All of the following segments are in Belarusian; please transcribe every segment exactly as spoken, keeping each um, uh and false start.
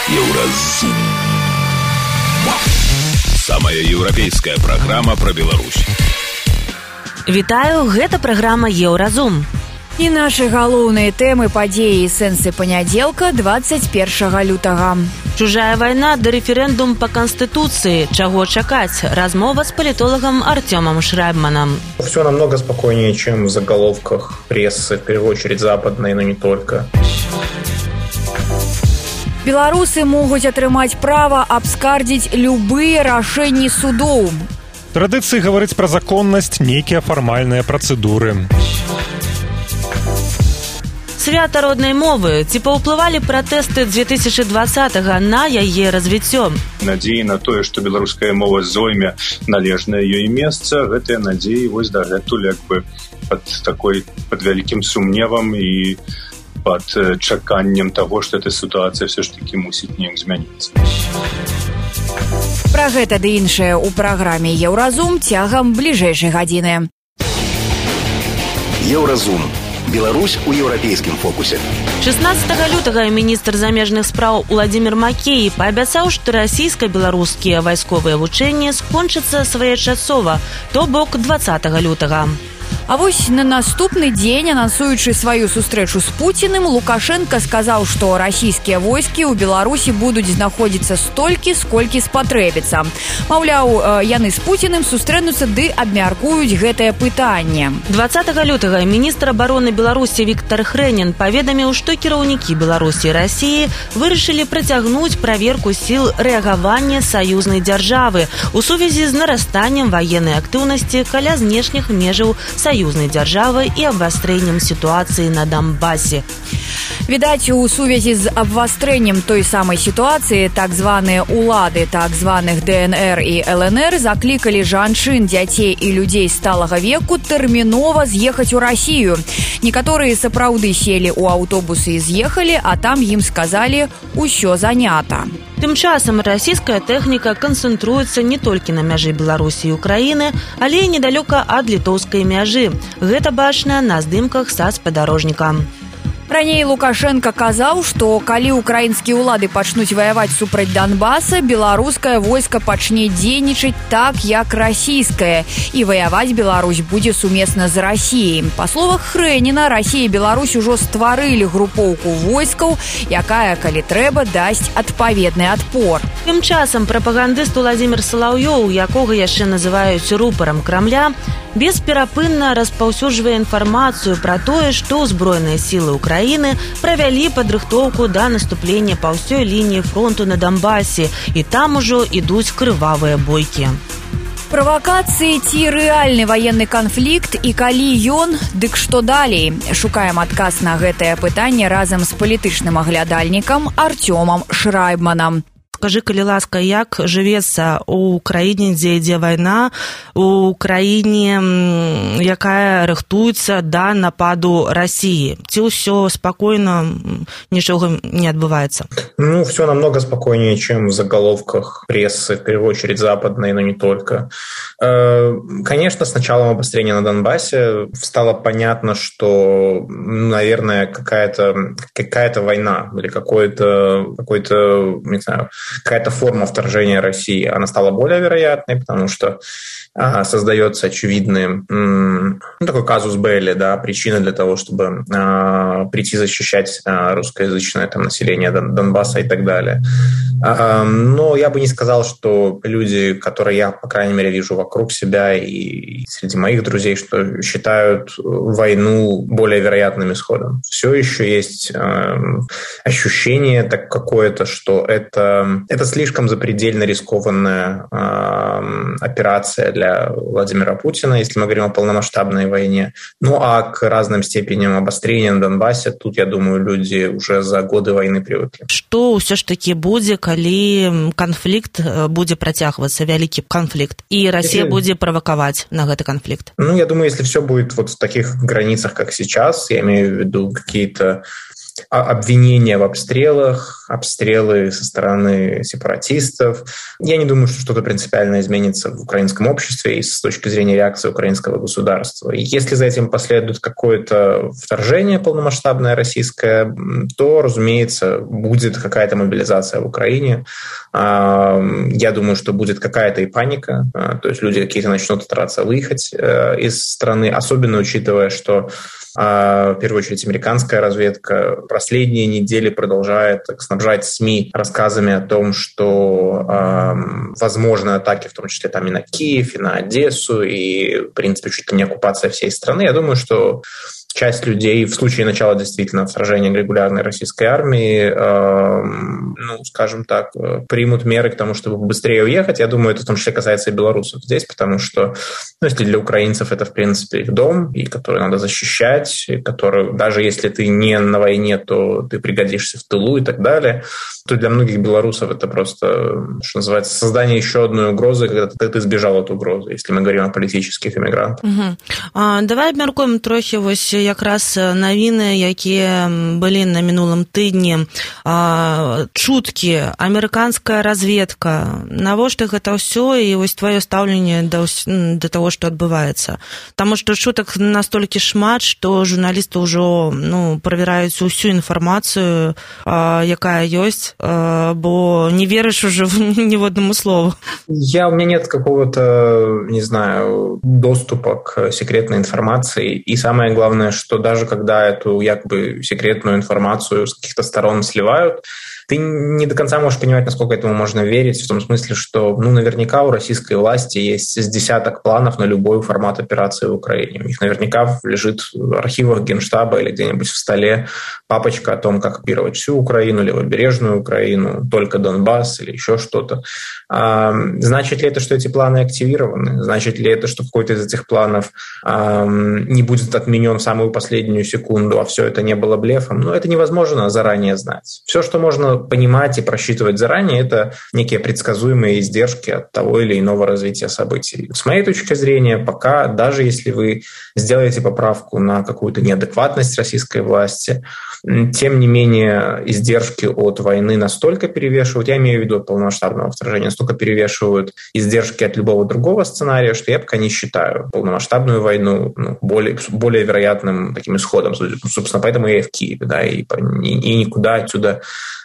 Еўразум. Самая еўрапейская праграма пра Беларусь. Вітаю, гэта праграма Еўразум. І нашы галоўныя тэмы, падзеі і сэнсы панядзелка двадцать первого лютага. Чужая вайна да рэферэндум па Конституцыі. Чаго чакаць? Размова с политологом Артемом Шрайбманом. Все намного спокойнее, чем в заголовках прессы, в первую очередь западной, но не только. Беларусы могуць атрымаць права абскардзіць любыя рашэнні судоў. Традыцыі гаварыць пра законнасць, нейкія фармальныя працэдуры. Свята роднай мовы. Ці паўплывалі пратэсты две тысячи двадцатого на яе развіццё? Надзеі на тое, што беларуская мова зойме належнае ёй месца, гэтыя надзеі вось дагэтуль як бы пад такой пад вялікім сумневам і пад чаканнем таго, што эта сітуацыя все ж такі мусіць неяк змяніцца. Пра гэта ды іншае ў праграме Еўразум цягам бліжэйшай гадзіны. Еўразум. Беларусь у еўрапейскім фокусе. шестнадцатого лютага міністр замежных спраў Уладзімір Макей паабяцаў, што расійска-беларускія вайсковыя вучэнні скончацца своечасова, то бок двадцатого лютага. А вось на наступны дзень, анансуючы сваю сустрэчу з Пуціным, Лукашенко сказаў, што расійскія войскі ў Беларусі будуць знаходзіцца столькі, сколькі спатрэбіцца. Маўляў, яны з Пуціным сустрэнуцца ды абмяркуюць гэтае пытанне. двадцатого лютага міністр абароны Беларусі Віктор Хрэнін паведаміў, што кіраўнікі Беларусі і Расіі вырашылі працягнуць праверку сіл рэагавання саюзнай дзяржавы у сувязі з нарастаннем ваеннай актыўнасці каля знешніх межаў саюзнай дзяржавы і абвастрэннем сітуацыі на Донбасе. Відаць, у сувязі з абвастрэннем той самай сітуацыі так званыя улады так званых ДНР і ЛНР заклікалі жанчын, дзяцей і людзей сталага веку тэрмінова з'ехаць у Расію. Некаторыя сапраўды селі ў аўтобусы і з'ехалі, а там ім сказалі «усё занята». Тым часам расійская тэхніка канцэнтруецца не толькі на мяжы Беларусі і Украіны, але і недалёка ад літоўскай мяжы. Гэта бачна на здымках са спадарожніка. Раней Лукашенко казаў, што калі украінскія ўлады пачнуць ваяваць супраць Донбаса, беларускае войска пачне дзейнічаць так, як расійскае, і ваяваць Беларусь будзе сумесна з Расіяй. Па словах Хрэніна, Расія і Беларусь ужо стварылі групоўку войскаў, якая, калі трэба, дасць адпаведны адпор. Тым часам прапагандыст Уладзімір Салаўёў, якога яшчэ называюць рупарам Крамля, бесперапынна распаўсюджвае інфармацыю пра тое, што ўзброеныя сілы Украіны правялі падрыхтоўку да наступлення па ўсёй лініі фронту на Донбасе, і там ужо ідуць крывавыя бойкі. Правакацыі ці рэальны ваенны канфлікт і калі ён, дык што далей? Шукаем адказ на гэтае пытанне разам з палітычным аглядальнікам Артемом Шрайбманам. Скажы, калі ласка, як жывецца ў краіне, дзе ідзе вайна, у краіне, якая рыхтуецца да нападу Расіі? Ці ўсё спакойна, нічога не адбываецца? Ну, все намного спокойнее, чем в заголовках прессы, в первую очередь западной, но не только. Конечно, с началом обострения на Донбассе стало понятно, что, наверное, какая-то, какая-то война или какой-то, какой-то, не знаю, какая-то форма вторжения России, она стала более вероятной, потому что а, создается очевидный м, ну, такой казус белли, да, причина для того, чтобы а, прийти защищать а, русскоязычное там, население Дон- Донбасса и так далее. А, но я бы не сказал, что люди, которые я, по крайней мере, вижу вокруг себя и среди моих друзей, что считают войну более вероятным исходом. Все еще есть э, ощущение так какое-то, что это Это слишком запредельно рискованная э, операция для Владимира Путина, если мы говорим о полномасштабной войне. Ну а к разным степеням обострения на Донбассе, тут, я думаю, люди уже за годы войны привыкли. Што ўсё ж такі будзе, калі канфлікт будзе працягвацца, вялікі канфлікт, і Расія если... будзе правакаваць на гэты канфлікт? Ну, я думаю, если все будет вот в таких границах, как сейчас, я имею в виду какие-то обвинения в обстрелах, обстрелы со стороны сепаратистов. Я не думаю, что что-то принципиально изменится в украинском обществе и с точки зрения реакции украинского государства. И если за этим последует какое-то вторжение полномасштабное российское, то, разумеется, будет какая-то мобилизация в Украине. Я думаю, что будет какая-то и паника, то есть люди какие-то начнут стараться выехать из страны, особенно учитывая, что в первую очередь американская разведка последние недели продолжает снабжать СМИ рассказами о том, что э, возможны атаки, в том числе там и на Киев, и на Одессу, и, в принципе, чуть ли не оккупация всей страны. Я думаю, что часть людей в случае начала действительно вторжения регулярной российской армии, э, ну, скажем так, примут меры к тому, чтобы быстрее уехать. Я думаю, это в том числе касается и белорусов здесь, потому что, ну, если для украинцев это, в принципе, их дом, и который надо защищать, и который, даже если ты не на войне, то ты пригодишься в тылу и так далее, то для многих белорусов это просто, что называется, создание еще одной угрозы, когда ты, ты сбежал от угрозы, если мы говорим о политических иммигрантах. Угу. А, давай обмяркуем трохи вось якраз навіны, якія былі на мінулым тыдні. А, чуткі, амерыканская разведка. Навошта гэта ўсё і вось твоё стаўленне да, да таго, што адбываецца? Таму што чутак настолькі шмат, што журналісты ўжо, ну, правяраюць усю інфармацыю, а, якая ёсць, а, бо не верыш уже ни в одному слову. Я, у меня нет какого-то, не знаю, доступа к секретной информации. И самое главное, что даже когда эту якобы секретную информацию с каких-то сторон сливают, ты не до конца можешь понимать, насколько этому можно верить, в том смысле, что, ну, наверняка у российской власти есть с десяток планов на любой формат операции в Украине. У них наверняка лежит в архивах Генштаба или где-нибудь в столе папочка о том, как оккупировать всю Украину, левобережную Украину, только Донбасс или еще что-то. А, значит ли это, что эти планы активированы? Значит ли это, что какой-то из этих планов а, не будет отменен в самую последнюю секунду, а все это не было блефом? Ну, это невозможно заранее знать. Все, что можно понимать и просчитывать заранее, это некие предсказуемые издержки от того или иного развития событий. С моей точки зрения, пока, даже если вы сделаете поправку на какую-то неадекватность российской власти, тем не менее издержки от войны настолько перевешивают, я имею в виду от полномасштабного вторжения, настолько перевешивают издержки от любого другого сценария, что я пока не считаю полномасштабную войну, ну, более, более вероятным таким исходом. Собственно, поэтому я и в Киеве, да, и, и, и никуда отсюда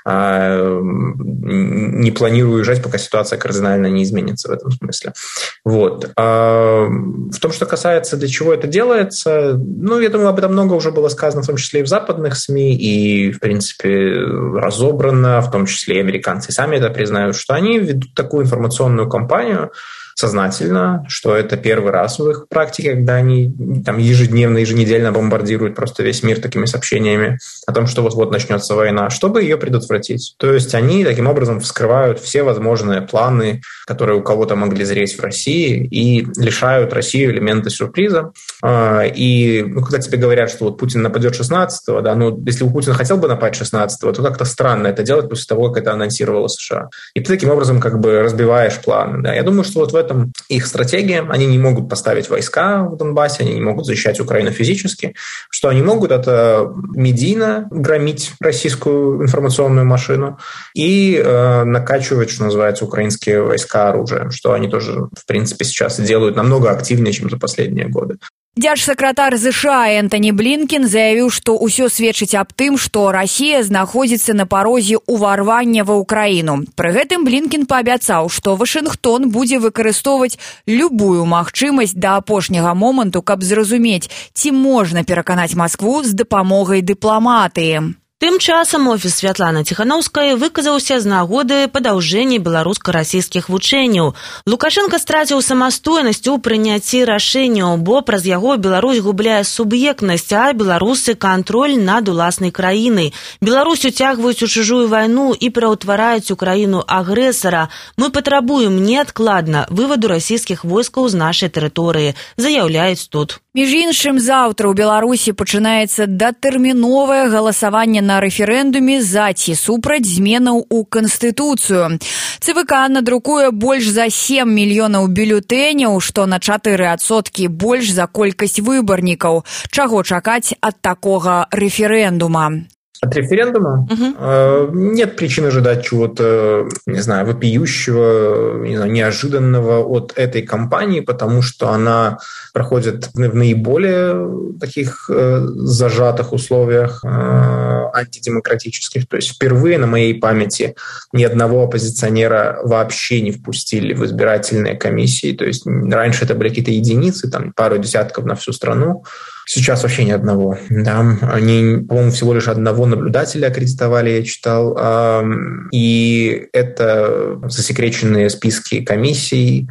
не планирую уезжать, пока ситуация кардинально не изменится в этом смысле. Вот. В том, что касается, для чего это делается, ну, я думаю, об этом много уже было сказано, в том числе и в западных СМИ, и, в принципе, разобрано, в том числе и американцы сами это признают, что они ведут такую информационную кампанию сознательно, что это первый раз в их практике, когда они там ежедневно, еженедельно бомбардируют просто весь мир такими сообщениями о том, что вот-вот начнется война, чтобы ее предотвратить. То есть они таким образом вскрывают все возможные планы, которые у кого-то могли зреть в России, и лишают Россию элемента сюрприза. И ну, когда тебе говорят, что вот Путин нападет шестнадцатого, да, ну, если Путин хотел бы напасть шестнадцатого, то как-то странно это делать после того, как это анонсировало США. И ты таким образом как бы разбиваешь планы. Да. Я думаю, что вот в этом их стратегия. Они не могут поставить войска в Донбассе, они не могут защищать Украину физически. Что они могут, это медийно громить российскую информационную машину и э, накачивать, что называется, украинские войска оружием, что они тоже, в принципе, сейчас делают намного активнее, чем за последние годы. Дзяржсакратар США Энтоні Блінкен заявіў, што ўсё сведчыць аб тым, што Расія знаходзіцца на парозе ўварвання ва ўкраіну. Пры гэтым Блінкен паабяцаў, што Вашынгтон будзе выкарыстоўваць любую магчымасць да апошняга моманту, каб зразумець, ці можна пераканаць Маскву з дапамогай дыпламатыі. Тым часам офіс Святланы Ціханаўскай выказаўся з нагоды падаўжэння беларуска-расійскіх вучэнняў. Лукашенко страціў самастойнасць у прыняцці рашэнняў, бо праз яго Беларусь губляе суб'ектнасць, а беларусы кантроль над уласнай краінай. Беларусь уцягваюць у чужую вайну і пераўтвараюць у краіну агрэсара. Мы патрабуем неадкладна вываду расійскіх войскаў з нашай тэрыторыі, заяўляюць тут. Між іншым, заўтра ў Беларусі пачынаецца датэрміновае галасаванне на рэферэндуме за ці супраць зменаў у Канстытуцыю. ЦВК надрукуе больш за сем мільёнаў бюлетэняў, што на чатыры адсоткі больш за колькасць выбарнікаў. Чаго чакаць ад такога рэферэндума? От референдума? Угу. Нет причин ожидать чего-то, не знаю, вопиющего, не знаю, неожиданного от этой кампании, потому что она проходит в наиболее таких зажатых условиях антидемократических. То есть впервые на моей памяти ни одного оппозиционера вообще не впустили в избирательные комиссии. То есть раньше это были какие-то единицы, там пару десятков на всю страну. Сейчас вообще ни одного. Да. Они, по-моему, всего лишь одного наблюдателя аккредитовали, я читал. И это засекреченные списки комиссий,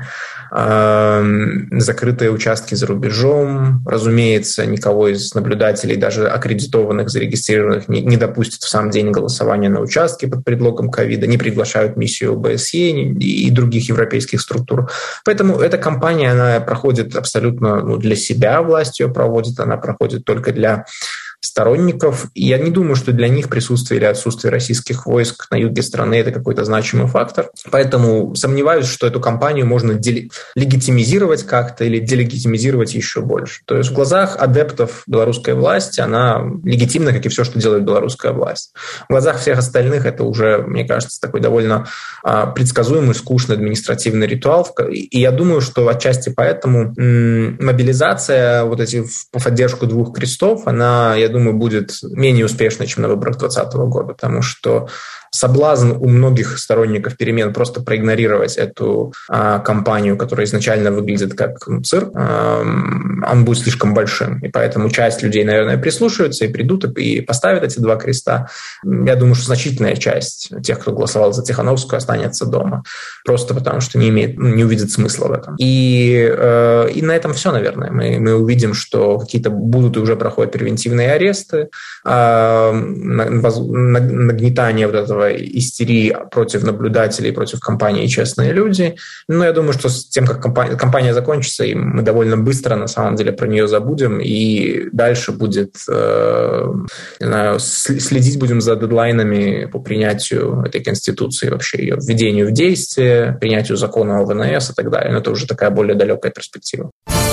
закрытые участки за рубежом. Разумеется, никого из наблюдателей, даже аккредитованных, зарегистрированных, не, не допустят в сам день голосования на участке под предлогом ковида, не приглашают миссию ОБСЕ и других европейских структур. Поэтому эта кампания, она проходит абсолютно ну, для себя, власть ее проводит, она проходит только для сторонников. И я не думаю, что для них присутствие или отсутствие российских войск на юге страны – это какой-то значимый фактор. Поэтому сомневаюсь, что эту кампанию можно дели- легитимизировать как-то или делегитимизировать еще больше. То есть в глазах адептов белорусской власти она легитимна, как и все, что делает белорусская власть. В глазах всех остальных это уже, мне кажется, такой довольно а, предсказуемый, скучный административный ритуал. И я думаю, что отчасти поэтому м- мобилизация вот эти в поддержку двух крестов, она, я думаю, будет менее успешной, чем на выборах двадцатого года, потому что соблазн у многих сторонников перемен просто проигнорировать эту а, кампанию, которая изначально выглядит как ну, цирк, а, он будет слишком большим. И поэтому часть людей, наверное, прислушаются и придут и поставят эти два креста. Я думаю, что значительная часть тех, кто голосовал за Тихановскую, останется дома. Просто потому что не имеет, не увидит смысла в этом. И, э, и на этом все, наверное. Мы, мы увидим, что какие-то будут и уже проходят превентивные аресты, э, нагнетание вот этого истерии против наблюдателей, против компании «Честные люди». Но я думаю, что с тем, как компания, компания закончится, и мы довольно быстро, на самом деле, про нее забудем, и дальше будет, э, не знаю, следить будем за дедлайнами по принятию этой Конституции, вообще ее введению в действие, принятию закона о ВНС и так далее. Но это уже такая более далекая перспектива.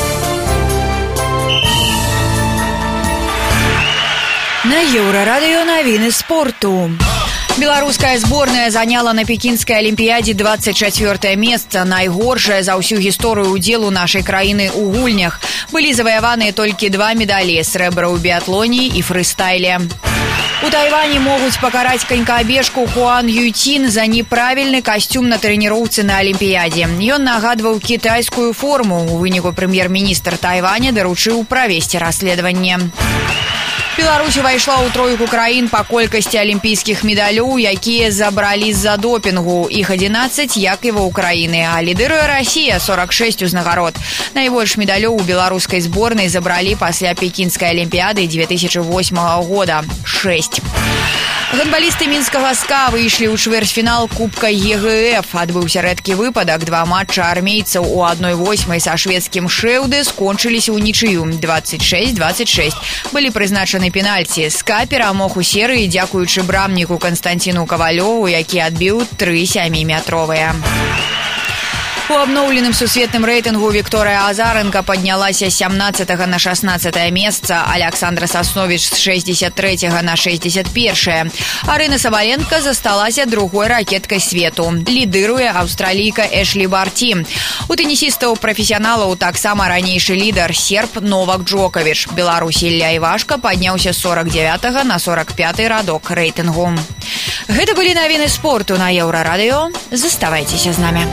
На Еўрарадыё навіны спорту. Беларуская зборная заняла на пекінскай алімпіядзе двадцать чацвёртае месца, найгоршае за ўсю гісторыю ўдзелу нашай краіны ў гульнях. Былі заваяваныя толькі два медалі, срэбра ў біятлоне і фрыстайле. У Тайвані могуць пакараць канькабежку Хуан Юйцін за неправільны касцюм на трэніроўцы на алімпіядзе. Ён нагадваў кітайскую форму. У выніку прэм'ер-міністр Тайваня даручыў правесці расследаванне. Беларусь увайшла ў тройку краін па колькасці алімпійскіх медалёў, якія забралі з-за допінгу. Іх адзінаццаць, як і ва Ўкраіны, а лідыруе Расія сорок шесть узнагарод. Найбольш медалёў у беларускай зборнай забралі пасля пекінскай алімпіяды две тысячи восьмого года – шесть. Гандбалісты мінскага СКА выйшлі ў чвэрцьфінал Кубка ЕГФ. Адбыўся рэдкі выпадак. Два матча армейцаў у адной восьмай са шведскім Шэўдэ скончыліся ў нічыю двадцать шесть двадцать шесть. Былі прызначаны пенальці. СКА перамог у серыі дзякуючы брамніку Канстанціну Кавалёву, які адбіў тры сяміметровыя. У абноўленым сусветным рэйтынгу Вікторыя Азаренка паднялася з сямнаццатага на шаснаццатае месца, Александра Сасновіч з шэсцьдзесят трэцяга на шэсцьдзесят першае. Арына Сабаленка засталася другой ракеткай свету. Лідыруе аўстралійка Эшлі Барті. У тэнісістаў-прафесіяналаў таксама ранейшы лідар серб Новак Джоковіч. Беларус Ілля Івашка падняўся з сорок девятага на сорок пяты радок рэйтынгу. Гэта былі навіны спорту на Еўрарадыё. Заставайцеся з намі.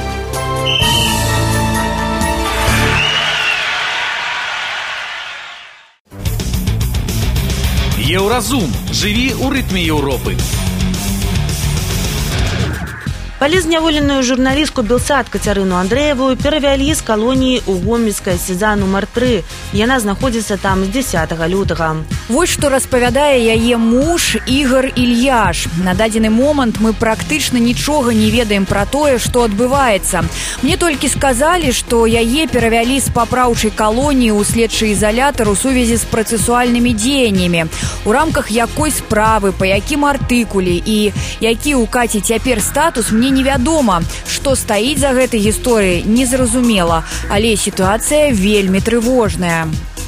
Еўразум. Жыві ў рытме Еўропы. Палізняволеную журналістку Белсат Кацярыну Андрэеву перавялі з калоніі ў гомельскае сеза нумар тры. Яна знаходзіцца там з дзесятага лютага. Вось што распавядае яе муж Ігор Ільяш. На дадзены момант мы практычна нічога не ведаем пра тое, што адбываецца. Мне толькі сказалі, што яе перавялі з папраўчай калоніі ў следчы ізалятар у сувязі з працэсуальнымі дзеяннямі. У рамках якой справы, па якім артыкуле і які ў Каці цяпер статус, мне невядома. Што стаіць за гэтай гісторыяй, незразумела, але сітуацыя вельмі трывожная.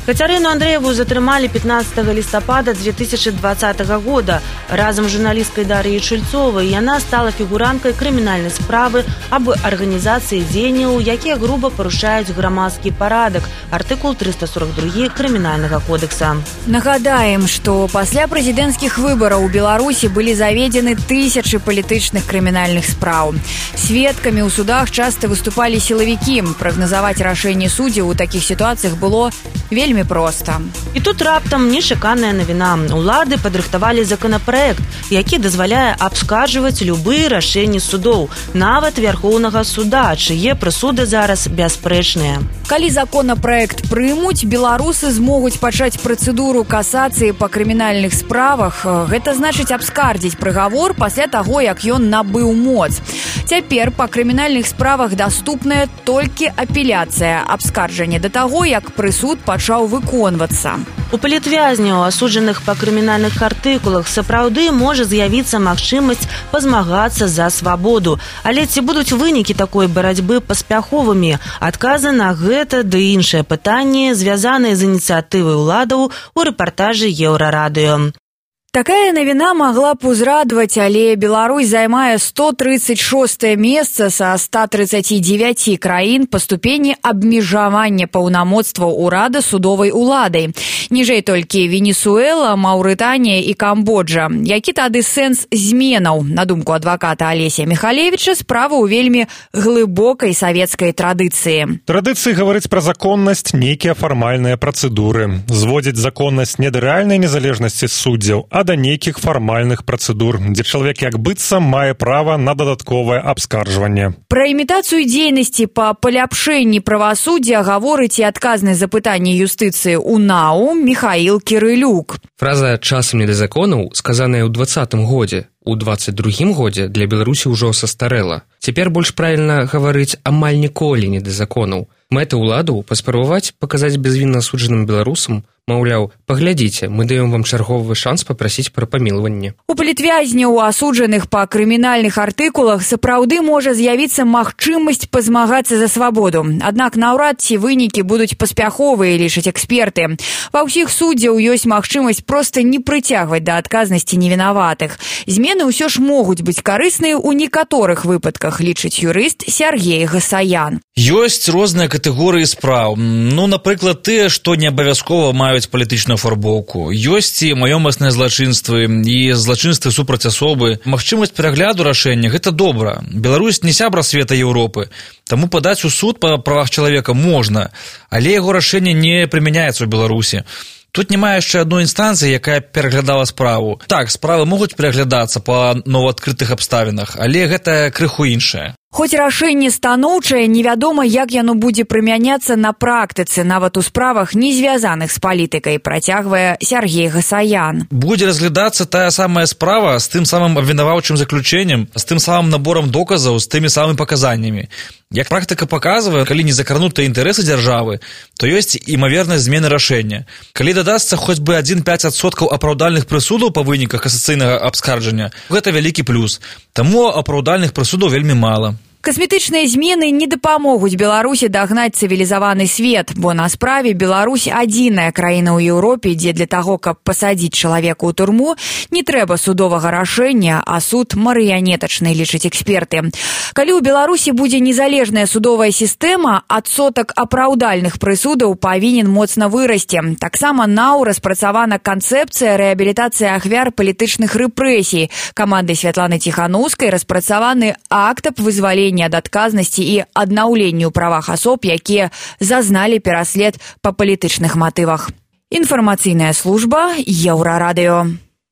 Кацярыну Андрееву затрымалі пятнадцатага лістапада две тысячи двадцатага года. Разам з журналісткай Дар'яй Шульцовай яна стала фігуранткай крымінальнай справы аб арганізацыі дзеянняў, якія груба парушаюць грамадскі парадак. Артыкул триста сорок два крымінальнага кодекса. Нагадаем, што пасля прэзідэнцкіх выбараў у Беларусі былі заведзены тысячы палітычных крымінальных спраў. Сведкамі ў судах часта выступалі сілавікі. Прагназаваць рашэнне суддзяў у такіх сітуацыях было вельмі проста. І тут раптам нечаканая навіна. Улады падрыхтавалі законапраект, які дазваляе абскарджваць любыя рашэнні судоў, нават Вярхоўнага суда, чые прысуды зараз бясспрэчныя. Калі законапраект прымуць, беларусы змогуць пачаць працэдуру касацыі па крымінальных справах. Гэта значыць абскардзіць прыгавор пасля таго, як ён набыў моц. Цяпер па крымінальных справах даступная толькі апеляцыя, абскарджанне да таго, як прысуд пачаў выконвацца. У палітвязняў, асуджаных па крымінальных артыкулах, сапраўды можа з'явіцца магчымасць пазмагацца за свабоду. Але ці будуць вынікі такой барацьбы паспяховымі? Адказы на гэта ды іншыя пытанні, звязаныя з ініцыятывай уладаў, у рэпартажы Еўрарадыё. Такая навіна магла б узрадаваць, але Беларусь займае сто тридцать шостае месца са ста тридцати девяти краін па ступені абмежавання паўнамоцтваў урада судовай уладай. Ніжэй толькі Венесуэла, Маўрытанія і Камбоджа. Які тады сэнс зменаў? На думку адваката Алесія Михалевича, справа ў вельмі глыбокай савецкай традыцыі. Традыцыі гаворыць пра законнасць, нейкія фармальныя працэдуры. Зводзіць законнасць не да рэальнай незалежнасці суддзяў, а да нейкіх фармальных працэдур, дзе чалавек як быццам мае права на дадатковае абскарджванне. Пра імітацыю дзейнасці па паляпшэнні правасуддзя гаворыць і адказны за пытанні юстыцыі УНАУ Михаил Кірылюк. Фраза «часам не да законаў», сказаная ў двадцатым годзе, у двадцать другім годзе для Беларусі ўжо састарэла. Цяпер больш правільна гаварыць амаль ніколі не да законаў. Мэта ўладу паспрабаваць паказаць бязвінна асуджаным беларусам, маўляў, паглядзіце, мы даем вам чарговы шанс папрасіць пра памілаванне. У палітвязняў, асуджаных па крымінальных артыкулах, сапраўды можа з'явіцца магчымасць пазмагацца за свабоду. Аднак наўрад ці вынікі будуць паспяховыя, лічаць эксперты. Ва ўсіх суддзяў ёсць магчымасць проста не прыцягваць да адказнасці невінаватых. Змены ўсё ж могуць быць карысныя ў некаторых выпадках, лічыць юрыст Сергей Гасаян. Ёсць розныя катэгорыі спраў. Ну, напрыклад, тыя, што не абавязкова маюць палітычную фарбоўку. Ёсць і маёмасныя злачынствы, і злачынствы супраць асобы. Магчымасць перагляду рашэння – гэта добра. Беларусь не сябра света Еўропы, таму падаць у суд па правах чалавека можна, але яго рашэнне не прымяняецца ў Беларусі. Тут няма яшчэ адной інстанцыі, якая пераглядала справу. Так, справы могуць пераглядацца па новаадкрытых абставінах, але гэта крыху іншае. Хоць рашэнне станоўчае, невядома, як яно будзе прымяняцца на практыцы, нават у справах, не звязаных з палітыкай, працягвае Сергей Гасаян. Будзе разглядацца тая самая справа з тым самым абвінаваўчым заключэннем, з тым самым наборам доказаў, з тымі самымі паказаннямі. Як практыка паказвае, калі не закрануты інтарэсы дзяржавы, то ёсць імавернасць змены рашэння. Калі дадасца хоць бы адзін цэлых пяць адсоткаў апраўдальных прысудаў па выніках касацыйнага абскарджання, гэта вялікі плюс. Таму апраўдальных прысудаў вельмі мала. Касметычныя змены не дапамогуць Беларусі дагнаць цывілізаваны свет, бо на справе Беларусь адзіная краіна ў Еўропе, дзе для таго, каб пасадзіць чалавека ў турму, не трэба судовага рашэння, а суд марыянетачны, лічаць эксперты. Калі ў Беларусі будзе незалежная судовая сістэма, адсотак апраўдальных прысудаў павінен моцна вырасці. Таксама нау распрацавана канцэпцыя рэабілітацыі ахвяр палітычных рэпрэсій. Камандай Святланы Ціханаўскай распрацаваны акт аб вызваленні ад адказнасці і аднаўленню ў правах асоб, якія зазналі пераслед па палітычных матывах. Інфармацыйная служба Еўрарадыё.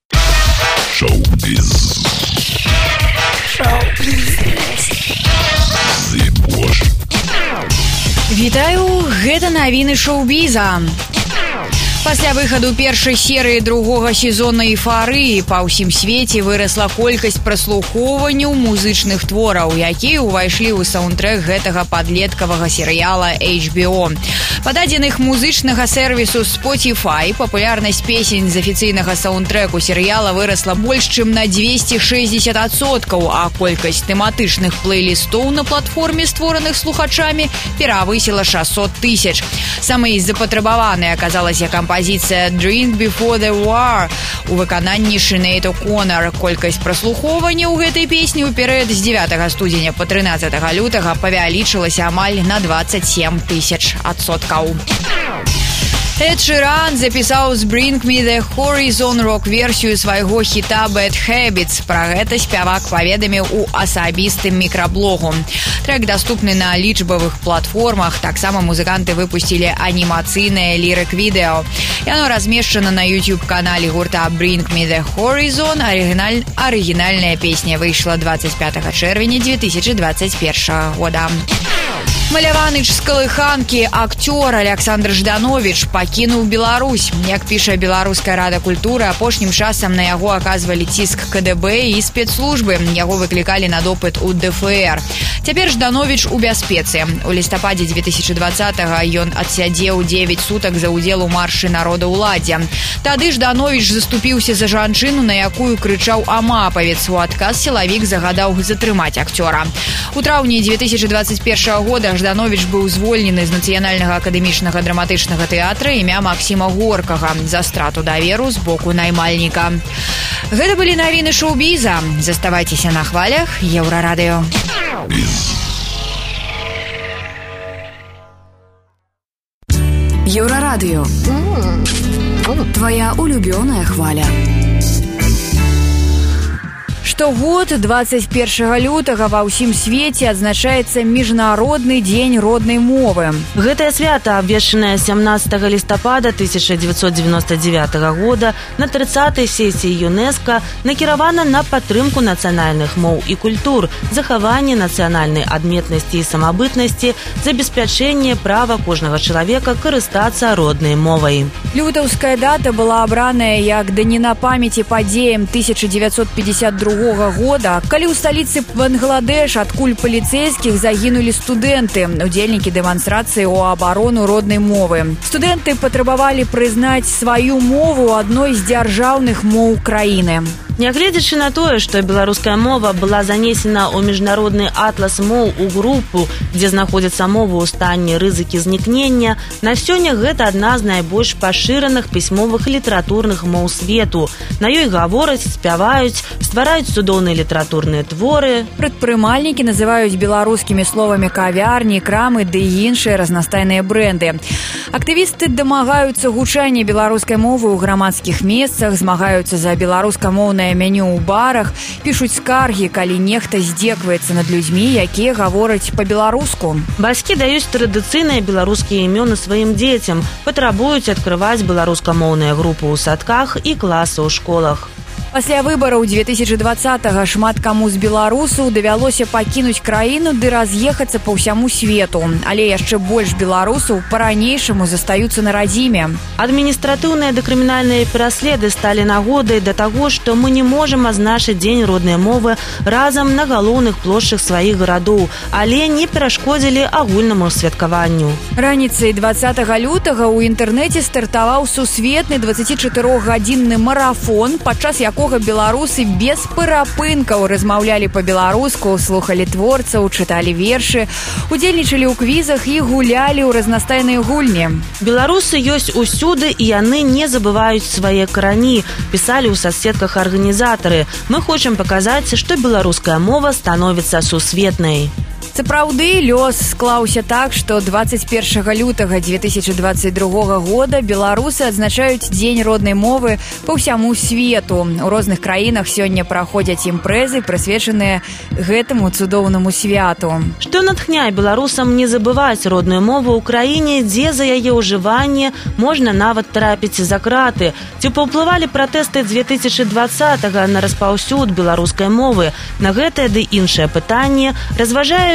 Шоу-біз. Вітаю, гэта навіны шоу-біза. Пасля выхаду першай серыі другога сезона эйфарыі па ўсім свеце вырасла колькасць праслухоўванняў музычных твораў, якія ўвайшлі ў саундтрэк гэтага падлеткавага серыяла эйч би о. Па дадзеных музычнага сервісу Spotify папулярнасць песень з афіцыйнага саундтрэку серыяла вырасла больш чым на двести шестьдесят адсоткаў, а колькасць тэматычных плейлістоў на платформе, створаных слухачамі, перавысіла шестьсот тысяч. Самай запатрабаванай аказалася кампазіцыя «Drink Before the War» у выкананні Синейд О'Коннор. Колькасць праслухоўванняў гэтай песні ў перыяд з дзевятага студзеня па трынаццатага лютага павялічылася амаль на двадцать семь тысяч адсоткаў. Эд Ширан запісаў з «Bring Me The Horizon» рок-версію свайго хіта «Bad Habits». Пра гэта спявак паведаміў у асабістым мікраблогу. Трэк даступны на лічбавых платформах. Таксама музыканты выпусцілі анімацыйнае лірык-відэо. Яно размешчана на YouTube-канале гурта «Bring Me The Horizon». Арыгіналь... Арыгінальная песня выйшла двадцать пятага чэрвеня две тысячи двадцать первого года. Маляваныч з калыханкі акцёр Александр Жданович пакінуў Беларусь. Як піша Беларуская рада культуры, апошнім часам на яго аказвалі ціск ка дэ бэ і спецслужбы. Яго выклікалі на допыт у дэ эф эр. Цяпер Жданович у бяспецы. У лістападзе две тысячи двадцатага ён адсядзеў девять сутак за ўдзел у маршы народаўладдзя. Тады Жданович заступіўся за жанчыну, на якую крычаў амапавец. У адказ сілавік загадаў затрымаць акцёра. У траўні две тысячи двадцать первого года Жданович быў звольнены з нацыянальнага акадэмічнага драматычнага тэатра імя Максіма Горкага за страту даверу з боку наймальніка. Гэта былі навіны шоу-біза. Заставайцеся на хвалях Еўрарадыё. Еўрарадыё. Твоя улюбёная хваля. Штогод двадцать первого лютага ва ўсім свеце адзначаецца міжнародны дзень роднай мовы. Гэтае свята, абвешчанае семнадцатага лістапада тысяча девятьсот девяносто девятого года на тридцатай сесіі ЮНЕСКО, накіравана на падтрымку нацыянальных моў і культур, захаванне нацыянальнай адметнасці і самабытнасці, забеспячэнне права кожнага чалавека карыстацца роднай мовай. Лютаўская дата была абраная як даніна памяці падзеям тысяча девятьсот пятьдесят другого года, калі ў сталіцы Бангладеш ад куль паліцэйскіх загінулі студэнты, удзельнікі дэманстрацыі ў абарону роднай мовы. Студэнты патрабавалі прызнаць сваю мову адной з дзяржаўных моў краіны. Нягледзячы на тое, што беларуская мова была занесена ў міжнародны атлас моў у групу, дзе знаходзяцца мовы ў стане рызыкі знікнення, на сёння гэта адна з найбольш пашыраных пісьмовых літаратурных моў свету. На ёй гавораць, спяваюць, ствараюць цудоўныя літаратурныя творы. Прадпрымальнікі называюць беларускімі словамі кавярні, крамы ды іншыя разнастайныя брэнды. Актывісты дамагаюцца гучання беларускай мовы ў грамадскіх месцах, змагаюцца за беларускамоўнае меню ў барах, пішуць скаргі, калі нехта здзекваецца над людзьмі, якія гавораць па-беларуску. Бацькі даюць традыцыйныя беларускія імёны сваім дзецям, патрабуюць адкрываць беларускамоўныя групы ў садках і класы ў школах. Пасля выбараў две тысячи двадцатого шмат каму з беларусаў давялося пакінуць краіну ды раз'ехацца па ўсяму свету. Але яшчэ больш беларусаў па-ранейшаму застаюцца на радзіме. Адміністратыўныя ды крымінальныя пераследы сталі нагодай да таго, што мы не можам адзначыць дзень роднай мовы разам на галоўных плошчах сваіх гарадоў, але не перашкодзілі агульнаму святкаванню. Раніцай двадцатага лютага ў інтэрнэце стартаваў сусветны дваццацічатырохгадзінны марафон, падчас якога беларусы без перапынкаў размаўлялі па-беларуску, слухалі творцаў, чыталі вершы, удзельнічалі ў квізах і гулялі ў разнастайныя гульні. Беларусы ёсць усюды, і яны не забываюць свае карані, пісалі ў соцсетках арганізатары. Мы хочам паказаць, што беларуская мова становіцца сусветнай. Сапраўды, лёс склаўся так, што двадцать первого лютага две тысячи двадцать другого года беларусы адзначаюць дзень роднай мовы па ўсяму свету. У розных краінах сёння праходзяць імпрэзы, прысвечаныя гэтаму цудоўнаму святу. Што натхняе беларусам не забываць родную мову ў краіне, дзе за яе ўжыванне можна нават трапіць за краты. Ці паўплывалі пратэсты две тысячи двадцатого на распаўсюд беларускай мовы? На гэтае ды іншае пытанне разважае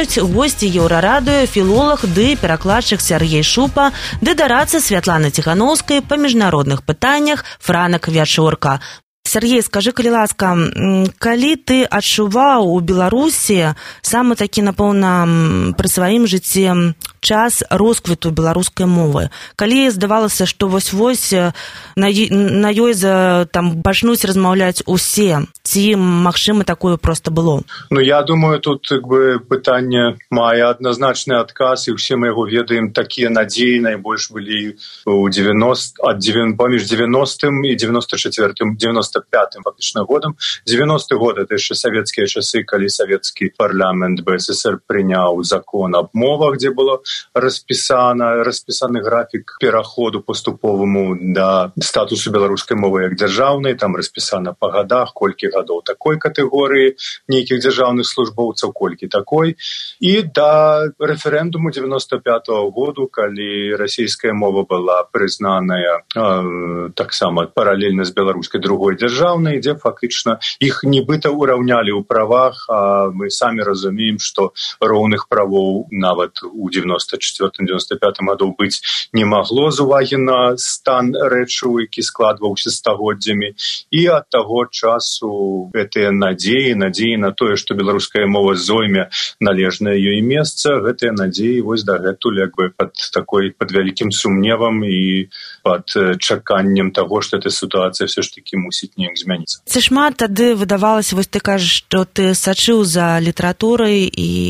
паведамляюць госці еўрарадыё, філолог ды перакладчык Сяргей Шупа ды дарадца Святланы Ціхановскай па міжнародных пытаннях Франак Вячорка. Сергей, скажи, калі ласка, калі ты адчуваў у Беларусі самы такі, напэўна, пры сваім жыцці час росквіту беларускай мовы? Калі здавалася, што вось-вось на, на ёй за, там, пачнуць размаўляць усе, ці, магчыма, такое проста было? Ну, я думаю, тут как бы, пытанне мае адназначны адказ, і ўсе мы яго ведаем, такія надзеі найбольш былі у девяносто, ад паміж девяностым і девяносто четвёртым, девяносто пятым фактычна годам. девяносты год — это яшчэ савецкія часы, калі савецкі парламент БССР прыняў закон аб мовах, дзе было распісана, распісаны графік пераходу паступоваму да статусу беларускай мовы як дзяржаўнай, там распісана па гадах, колькі гадоў такой катэгорыі нейкіх дзяржаўных службоўцаў, колькі такой. І да рэферэндуму девяносто пятого году, калі расійская мова была прызнаная э, таксама паралельна з беларускай другой дзяржаўнай, дзяржаўнай, дзе фактычна іх нібыта ўраўнялі ў правах, а мы самі разумеем, што роўных правоў нават у девяносто четвёртым — девяносто пятым гадоў быць не магло з увагі на стан рэчаў, які складваўся стагоддзямі. І ад таго часу гэтыя надзеі, надзеі на тое, што беларуская мова зойме належнае ёй месца, гэтыя надзеі вось дагэтуль як бы пад такой пад вялікім сумневам і пад чаканнем таго, што эта сітуацыя все ж такі мусіць неяк змяніцца. Ці шмат тады выдавалася, вось ты кажаш, што ты сачыў за літаратурай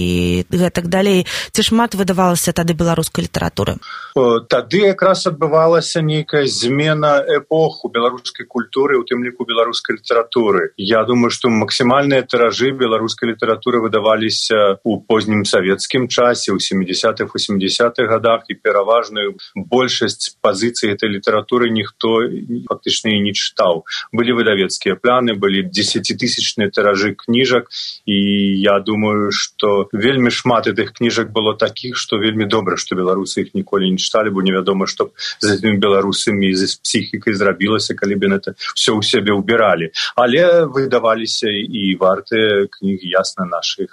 і гэтак далей. Ці шмат выдавалася тады беларускай літаратуры? Тады якраз адбывалася нейкая змена эпох у беларускай культуры, у тым ліку беларускай літаратуры. Я думаю, што максімальныя тыражы беларускай літаратуры выдаваліся у познім савецкім часе, у сямідзясятых — восьмідзясятых гадах, і пераважную большасць пазіцый этой літаратуры ніхто фактычна і не чытаў. Былі выдавецкія пляны, былі дзесяцітысячныя тыражы кніжак, і я думаю, што вельмі шмат гэтых кніжак было такіх, што вельмі добра, што беларусы іх ніколі не чыталі, бо невядома, што б з гэтымі беларусамі і з псіхікай зрабілася, калі б гэта ўсё ў сябе ўбіралі. Але выдаваліся і вартыя кнігі, ясна, нашых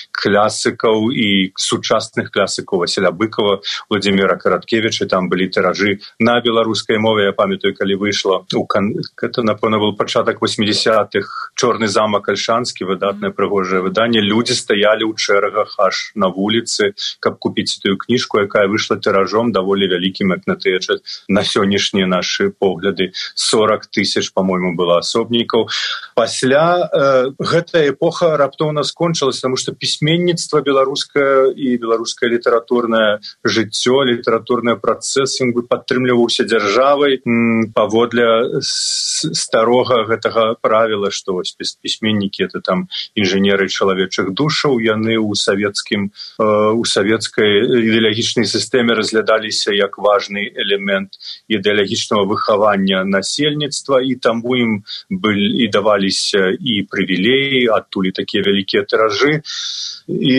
класікаў і сучасных класікаў Васіля Быкова, Владзіміра Караткевіча. Там былі тыражы на беларускай мове. Я памятаю, калі выйшла у кан... это, напэўна, был пачатак восьмідзясятых, «Чорны замак Альшанскі», выдатнае прыгожае выданне. Людзі стаялі ў чэргах аж на вуліцы, каб купіць эту кніжку, якая выйшла тыражом даволі вялікім, як на тыя на сённяшнія нашы погляды сорок тысяч, по-мойму, было асобнікаў. Пасля э, гэтая эпоха раптоўна скончылася, таму што пісьменніцтва беларускае і беларускае літаратурнае жыццё, літаратурны працэс ён бы падтрымліваўся дзяржавай м, паводле старога гэтага правіла, што вось пісьменнікі — это там інжынеры чалавечых душаў, яны ў савецкім э, у савецкай ідэалагічнай сістэме разглядаліся як важны элемент ідэалагічнага выхавання насельніцтва, і таму ім былі і даваліся і прывілеі, адтуль такія вялікія тыражы. І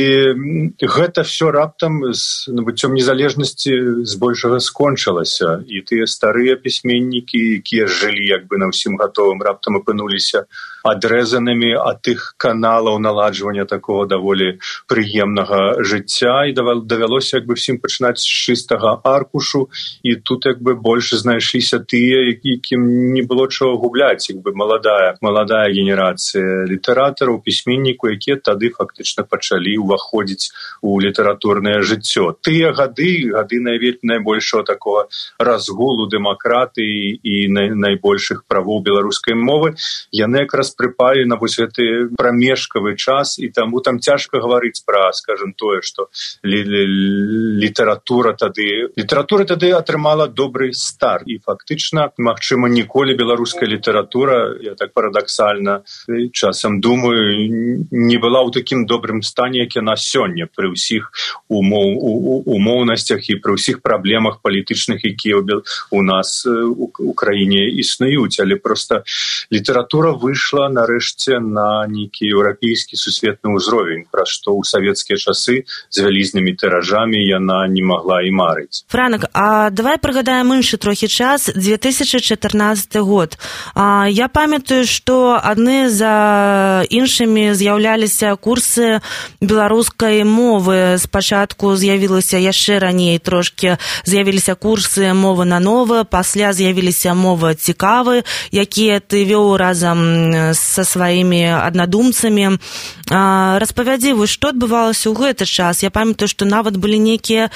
гэта все раптам з набыццём незалежнасці збольшага скончылася, і тыя старыя пісьменнікі, якія жылі як бы на ўсім гатовым, раптам апынуліся адрэзанымі ад тых каналаў наладжвання такого даволі прыемнага жыцця, і давялося як бы всім пачынаць з чыстага аркушу, і тут як бы больш знайшліся тыя, якім не было чаго губляць, як бы маладая, маладая генерацыя літаратараў, пісьменнікаў, якія тады фактычна пачалі ўваходзіць у літаратурнае жыццё. Тыя гады, гады найбольшого такого разгулу дэмакратыі і найбольшых правоў беларускай мовы, яны якраз прыпалі на вось гэты прамежкавы час, і таму там цяжка гаварыць пра, скажем, тое, што літаратура тады літаратура тады атрымала добры старт, і фактычна, магчыма, ніколі беларуская літаратура, я так парадаксальна часам думаю, не была ў такім добрым стане, як яна сёння, пры ўсіх умоў, умоўнасцях і пры ўсіх праблемах палітычных, якія у нас у краіне існуюць. Але проста літаратура выйшла нарэшце на нейкі еўрапейскі сусветны ўзровень, пра што ў савецкія часы з вялізнымі тыражамі словамі яна не магла і марыць. Франак, а давай прыгадаем іншы трохі час, две тысячы чатырнаццаты год. А, я памятаю, што адны за іншымі з'яўляліся курсы беларускай мовы. Спачатку з'явілася яшчэ раней трошкі з'явіліся курсы мовы на новы, пасля з'явіліся мова цікавы, якія ты вёў разам са сваімі аднадумцамі. А, распавядзі, што адбывалася ў гэты час? Я памятаю, што нават былі нейкія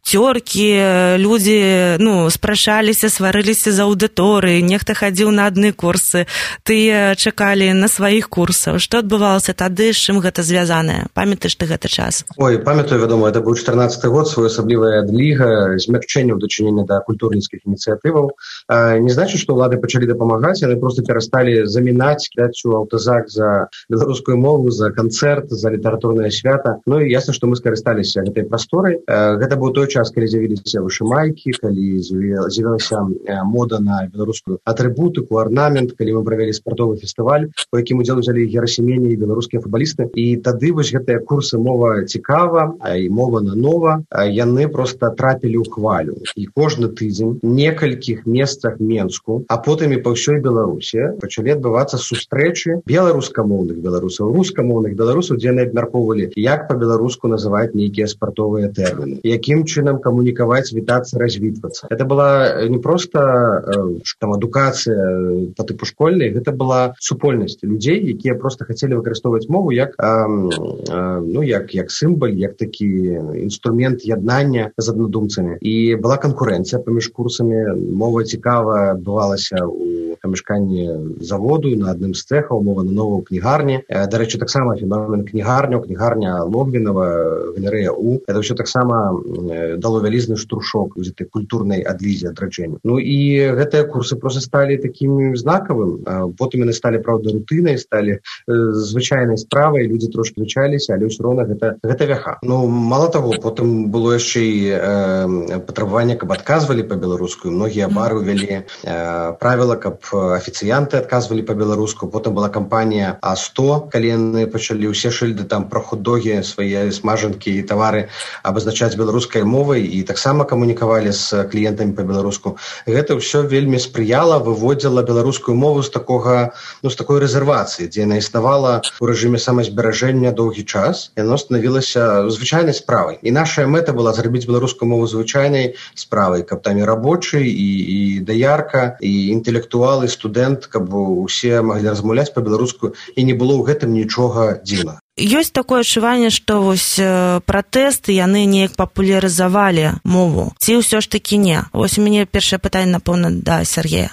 цёркі, людзі, ну, спрашаліся, сварыліся за аўдыторыі, нехта хадзіў на адны курсы, тыя чакалі на сваіх курсаў. Што адбывалася тады, з чым гэта звязанае? Памятаеш ты гэты час? Ой, памятаю, вядома, это быў чатырнаццаты год, своеасаблівая адліга, змякчэнне ў дачыненні да культурніцкіх ініцыятываў. Не значыць, што ўлады пачалі дапамагаць, яны проста перасталі замінаць, кідаць у аўтазак за беларускую мову, за канцэрт, за літаратурнае свята. Ну і ясна, што мы скарысталіся гэтай прасторай. Гэта быў той час, калі з'явіліся вышымайкі, калі з'явілася мода на беларускую атрыбутыку, арнамент, калі мы правялі спартовы фестываль, у якім удзел узялі герасімені і беларускія футбалісты. І тады вось гэтыя курсы мова цікава і мова на нова, яны проста трапілі ў хвалю. І кожны тыдзень некалькіх месцах Менску, а потым і па ўсёй Беларусі пачалі адбывацца сустрэчы беларускамоўных беларусаў, рускамоўных беларусаў, дзе яны абмяркоўвалі, як па-беларуску называць нейкія спартовыя тэрміны, якім чынам камунікаваць, вітацца, развітвацца. Это была не проста там адукацыя па тыпу школьнай, гэта была супольнасць людзей, якія проста хацелі выкарыстоўваць мову як ну як як сімвал, як такі інструмент яднання з аднадумцамі. І была канкурэнцыя паміж курсамі, мова цікава адбывалася ў памяшканні заводу на адным з цэхаў, мова на нова ў кнігарні. Дарэчы, таксама феномен кнігарняў, кнігарня Логвінава, галерэя У. Это ўсё таксама дало вялізны штуршок у гэтай культурнай адлізе, адраджэння. Ну і гэтыя курсы проста сталі такім знакавым. Потым яны сталі, правда, рутынай, сталі звычайнай справай, людзі трошки звычаліся, але ўсё роўна гэта, гэта вяха. Ну, мала таго, потым было яшчэ і э, патрабаванне, каб адказвалі па-беларуску. Многія бары ўвялі э, правіла, каб афіцыянты адказвалі па-беларуску. Потым была кампанія А сто, калі яны пачалі ўсе шыльды там пра хот-догі, свае смажанкі і тавары абазначаць беларускай мовай і таксама камунікавалі з кліентамі па-беларуску. Гэта ўсё вельмі спрыяла, выводзіла беларускую мову з такога, ну, з такой рэзервацыі, дзе яна існавала у рэжыме самазберажэння доўгі час, яно станавілася звычайнай справай. І наша мэта была зрабіць беларускую мову звычайнай справай, каб там і рабочы, і, і даярка, і інтэлектуал, і студэнт, каб усе маглі размаўляць па-беларуску, і не было ў гэтым нічога дзіўнага. Ёсць такое адчуванне, што вось пратэсты, яны неяк папулярызавалі мову. Ці ўсё ж такі не? Вось у мяне першае пытанне, напэўна, да Сергея.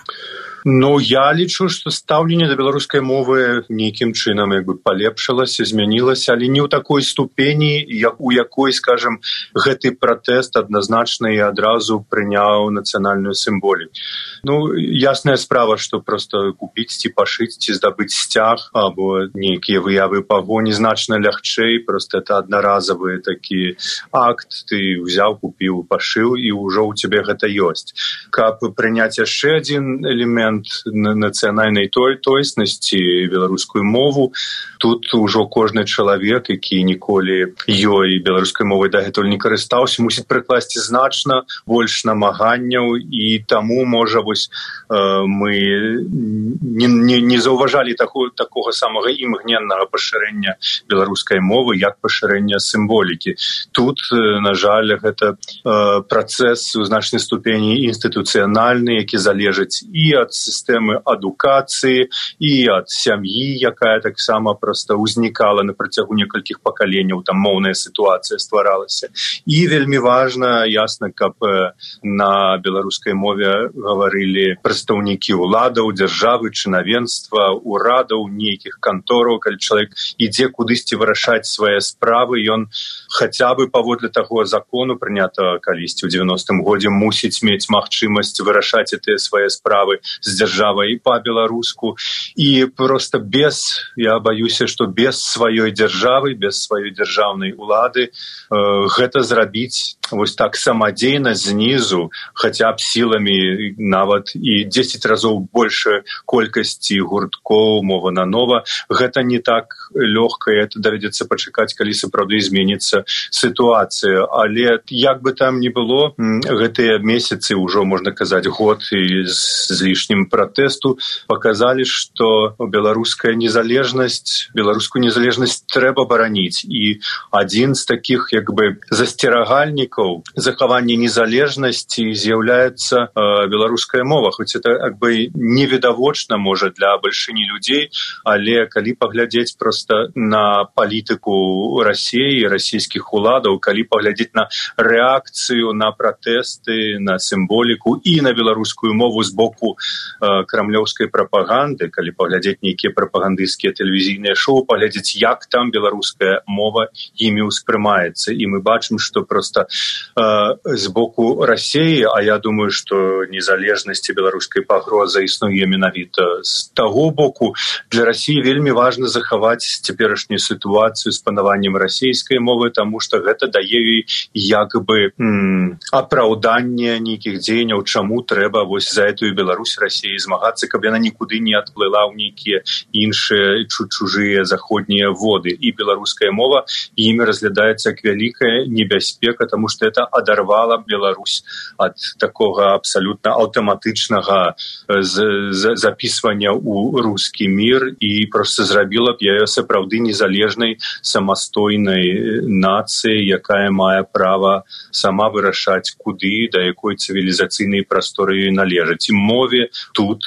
Ну, я лічу, што стаўленне да беларускай мовы нейкім чынам як бы палепшылася, змянілася, але не ў такой ступені, як у якой, скажем, гэты пратэст адназначна і адразу прыняў нацыянальную сімволіку. Ну, ясная справа, што проста купіць ці пашыць, ці здабыць сцяг або нейкія выявы пагоні значна лягчэй, проста это аднаразавы такі акт, ты взяў, купіў, пашыў, і ўжо ў цябе гэта ёсць. Каб прыняць яшчэ адзін элемент нацыянальнай той тойснасці, беларускую мову, тут ужо кожны чалавек, які ніколі ёй беларускай мовай дагэтуль не карыстаўся, мусіць прыкласці значна больш намаганняў, і таму, можа, вось э, мы не, не, не заўважалі таго, такога самага імгненнага пашырэння беларускай мовы, як пашырэння сімволікі. Тут, на жаль, гэта э, працэс у значнай ступені інстытуцыянальны, які залежыць і ад сістэмы адукацыі, і ад сям'і, якая таксама проста ўзнікала на працягу некалькіх пакаленняў, там моўная сітуацыя стваралася. І вельмі важна, ясна, каб на беларускай мове гаварылі прадстаўнікі ўладаў, дзяржавы, чынавенства, урадаў, нейкіх кантораў. Калі чалавек ідзе кудысьці вырашаць свае справы, ён хаця бы паводле таго закону, прынятага калісьці ў дзевяностым годзе, мусіць мець магчымасць вырашаць гэтыя свае справы з з дзяржавай па-беларуску. І проста без, я баюся, што без сваёй дзяржавы, без сваёй дзяржаўнай улады гэта зрабіць вось так самадзейна знізу, хаця б сіламі нават і дзесяць разоў больше колькасці гурткоў мова на нова, гэта не так лёгка, і это давядзецца пачакаць, калі сапраўды зменіцца сітуацыя. Але як бы там ні было, гэтыя месяцы, ўжо можна казаць год і з лішнім пратэсту, паказалі, што беларуская незалежнасць, беларускую незалежнасць трэба бараніць. І адзін з такіх як бы засцерагальнікаў захавання незалежнасці з'яўляецца э, беларуская мова. Хоць это як бы невідавочна, можа, для бальшыні людзей, але калі паглядзець проста на палітыку Расіі, расійскіх уладаў, калі паглядзець на рэакцыю на пратэсты, на сімволіку і на беларускую мову з боку э, крамлёўскай прапаганды, калі паглядзець нейкія прапагандысцкія тэлевізійныя шоу, паглядзець, як там беларуская мова імі ўспрымаецца. І мы бачым, што проста э, з боку Расіі, а я думаю, што незалежнасці беларускай пагроза існуе менавіта з таго боку, для Расіі вельмі важна захаваць цяперашнюю сітуацыю з панаваннем расійскай мовы, таму што гэта дае ёй як бы м, апраўданне нейкіх дзеянняў, чаму трэба вось за этую Беларусь Расіі змагацца, каб яна нікуды не адплыла ў нейкія іншыя чужыя заходнія воды. І беларуская мова імі разглядаецца як вялікая небяспека, таму што это адарвала Беларусь ад такога абсалютна аўтаматычнага запісвання ў рускі мір і проста зрабіла б яе сапраўды незалежнай самастойнай нацыі, якая мае права сама вырашаць, куды, да якой цывілізацыйнай прасторы ёй належаць. І мове тут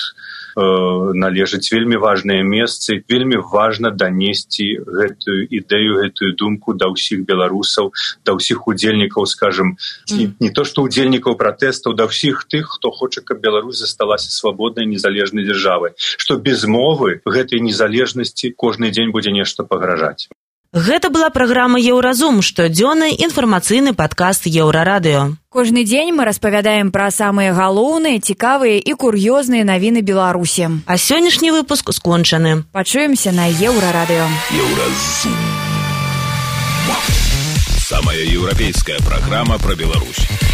належыць вельмі важнае месца, і вельмі важна данесці гэтую ідэю, гэтую думку да ўсіх беларусаў, да ўсіх удзельнікаў, скажем, mm. не то што удзельнікаў пратэстаў, да ўсіх тых, хто хоча, каб Беларусь засталася свабоднай незалежнай дзяржавай, што без мовы гэтай незалежнасці кожны дзень будзе нешта пагражаць. Гэта была праграма «Еўразум», штодзённы інфармацыйны падкаст Еўрарадыё. Кожны дзень мы распавядаем пра самыя галоўныя, цікавыя і кур'ёзныя навіны Беларусі. А сённяшні выпуск скончаны. Пачуемся на Еўрарадыё. Еўразум. Самая еўрапейская праграма пра Беларусь.